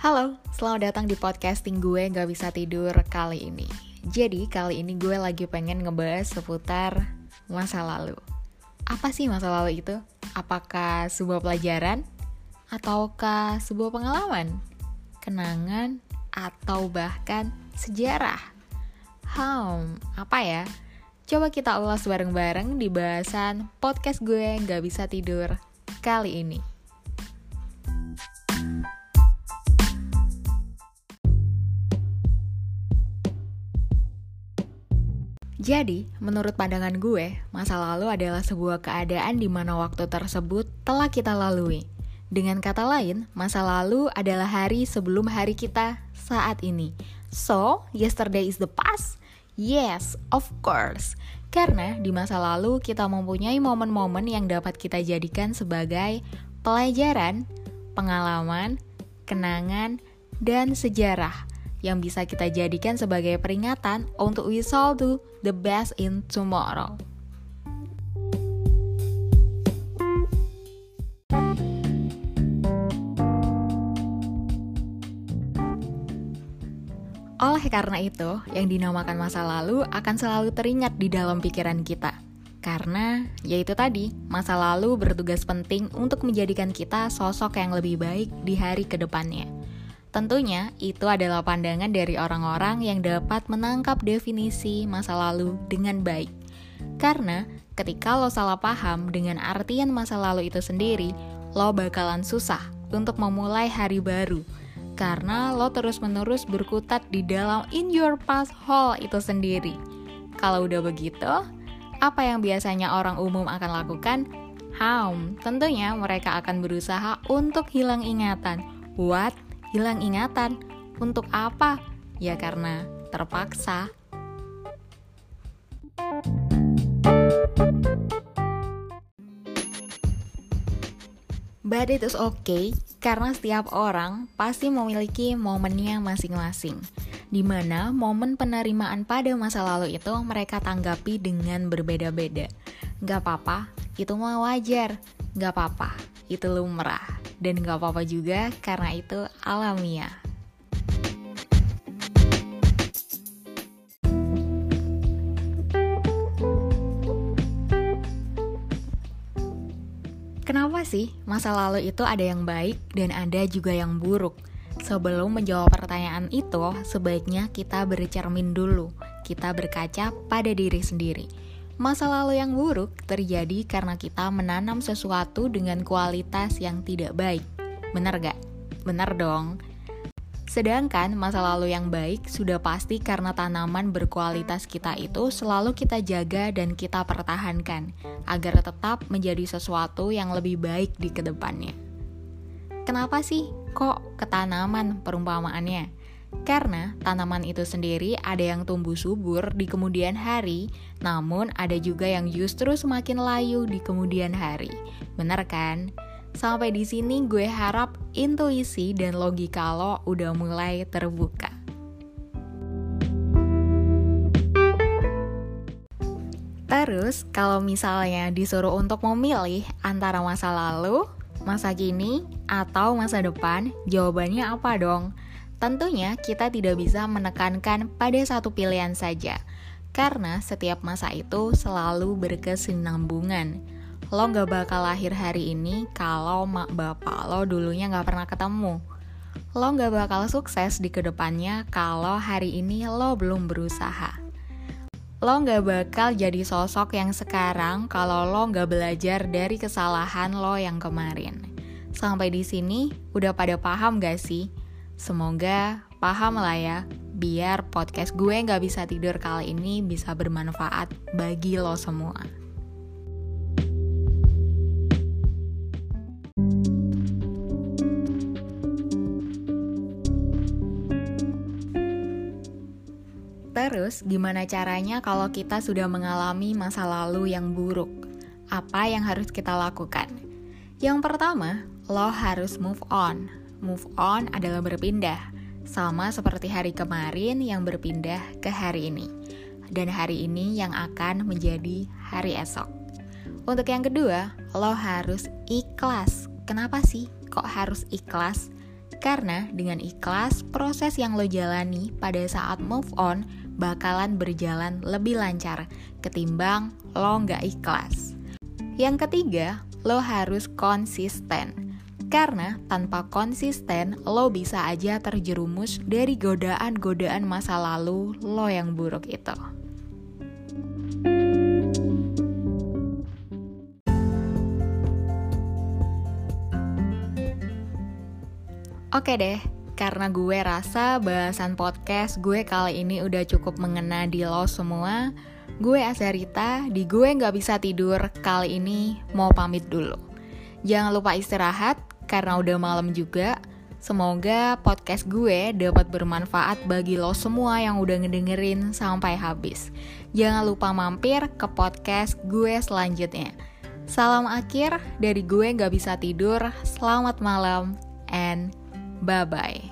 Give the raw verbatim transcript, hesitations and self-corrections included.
Halo, selamat datang di podcasting gue Gak Bisa Tidur kali ini. Jadi kali ini gue lagi pengen ngebahas seputar masa lalu. Apa sih masa lalu itu? Apakah sebuah pelajaran? Ataukah sebuah pengalaman? Kenangan? Atau bahkan sejarah? Hmm, apa ya? Coba kita ulas bareng-bareng di bahasan podcast gue Gak Bisa Tidur kali ini. Jadi, menurut pandangan gue, masa lalu adalah sebuah keadaan di mana waktu tersebut telah kita lalui. Dengan kata lain, masa lalu adalah hari sebelum hari kita saat ini. So, yesterday is the past? Yes, of course. Karena di masa lalu kita mempunyai momen-momen yang dapat kita jadikan sebagai pelajaran, pengalaman, kenangan, dan sejarah yang bisa kita jadikan sebagai peringatan untuk we shall do the best in tomorrow. Oleh karena itu, yang dinamakan masa lalu akan selalu teringat di dalam pikiran kita. Karena, yaitu tadi, masa lalu bertugas penting untuk menjadikan kita sosok yang lebih baik di hari kedepannya. Tentunya, itu adalah pandangan dari orang-orang yang dapat menangkap definisi masa lalu dengan baik. Karena, ketika lo salah paham dengan artian masa lalu itu sendiri, lo bakalan susah untuk memulai hari baru. Karena lo terus-menerus berkutat di dalam in your past hole itu sendiri. Kalau udah begitu, apa yang biasanya orang umum akan lakukan? Hmm, tentunya mereka akan berusaha untuk hilang ingatan. What? Hilang ingatan. Untuk apa? Ya karena terpaksa. But it is okay, karena setiap orang pasti memiliki momennya masing-masing. Di mana momen penerimaan pada masa lalu itu mereka tanggapi dengan berbeda-beda. Gak apa-apa, itu mah wajar. Gak apa-apa, itu lumrah. Dan gak apa-apa juga karena itu alamiah. Kenapa sih masa lalu itu ada yang baik dan ada juga yang buruk? Sebelum menjawab pertanyaan itu, sebaiknya kita bercermin dulu. Kita berkaca pada diri sendiri. Masa lalu yang buruk terjadi karena kita menanam sesuatu dengan kualitas yang tidak baik. Benar gak? Benar dong. Sedangkan masa lalu yang baik sudah pasti karena tanaman berkualitas kita itu selalu kita jaga dan kita pertahankan agar tetap menjadi sesuatu yang lebih baik di kedepannya. Kenapa sih kok ke tanaman perumpamaannya? Karena tanaman itu sendiri ada yang tumbuh subur di kemudian hari, namun ada juga yang justru semakin layu di kemudian hari. Benar kan? Sampai di sini gue harap intuisi dan logika lo udah mulai terbuka. Terus, kalau misalnya disuruh untuk memilih antara masa lalu, masa kini, atau masa depan, jawabannya apa dong? Tentunya kita tidak bisa menekankan pada satu pilihan saja, karena setiap masa itu selalu berkesinambungan. Lo gak bakal lahir hari ini kalau mak bapak lo dulunya gak pernah ketemu. Lo gak bakal sukses di kedepannya kalau hari ini lo belum berusaha. Lo gak bakal jadi sosok yang sekarang kalau lo gak belajar dari kesalahan lo yang kemarin. Sampai di sini udah pada paham gak sih? Semoga paham lah ya, biar podcast gue gak bisa tidur kali ini bisa bermanfaat bagi lo semua. Terus, gimana caranya kalau kita sudah mengalami masa lalu yang buruk? Apa yang harus kita lakukan? Yang pertama, lo harus move on. Move on adalah berpindah, sama seperti hari kemarin yang berpindah ke hari ini, dan hari ini yang akan menjadi hari esok. Untuk yang kedua, lo harus ikhlas. Kenapa sih kok harus ikhlas? Karena dengan ikhlas, proses yang lo jalani pada saat move on bakalan berjalan lebih lancar ketimbang lo nggak ikhlas. Yang ketiga, lo harus konsisten. Karena tanpa konsisten, lo bisa aja terjerumus dari godaan-godaan masa lalu lo yang buruk itu. Oke deh, karena gue rasa bahasan podcast gue kali ini udah cukup mengena di lo semua, gue Azarita, di Gue Gak Bisa Tidur kali ini mau pamit dulu. Jangan lupa istirahat, karena udah malam juga. Semoga podcast gue dapat bermanfaat bagi lo semua yang udah ngedengerin sampai habis. Jangan lupa mampir ke podcast gue selanjutnya. Salam akhir dari Gue Gak Bisa Tidur, selamat malam, and bye-bye.